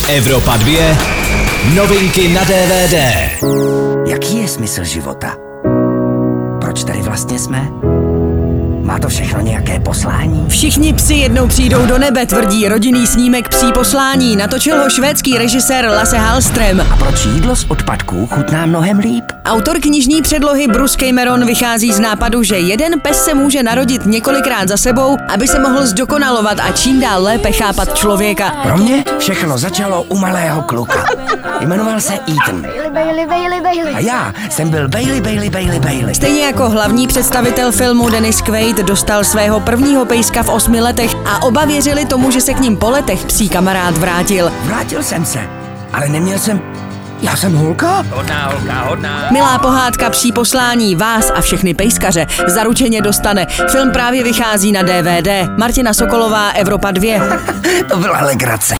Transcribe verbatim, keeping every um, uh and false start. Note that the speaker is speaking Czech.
Evropa dva. Novinky na D V D. Jaký je smysl života? Proč tady vlastně jsme? Má to všechno nějaké poslání? Všichni psi jednou přijdou do nebe, tvrdí rodinný snímek Psí poslání. Natočil ho švédský režisér Lasse Hallström. A proč jídlo z odpadků chutná mnohem líp? Autor knižní předlohy Bruce Cameron vychází z nápadu, že jeden pes se může narodit několikrát za sebou, aby se mohl zdokonalovat a čím dál lépe chápat člověka. Pro mě všechno začalo u malého kluka. Jmenoval se Ethan. Bailey, Bailey, Bailey. A já jsem byl Bailey, Bailey, Bailey, Bailey. Stejně jako hlavní představitel filmu Dennis Quaid dostal svého prvního pejska v osmi letech a oba věřili tomu, že se k ním po letech psí kamarád vrátil. Vrátil jsem se, ale neměl jsem... Já jsem holka? Hodná holka, hodná. Milá pohádka Psí poslání vás a všechny pejskaře zaručeně dostane. Film právě vychází na D V D. Martina Sokolová, Evropa dva. To byla legrace.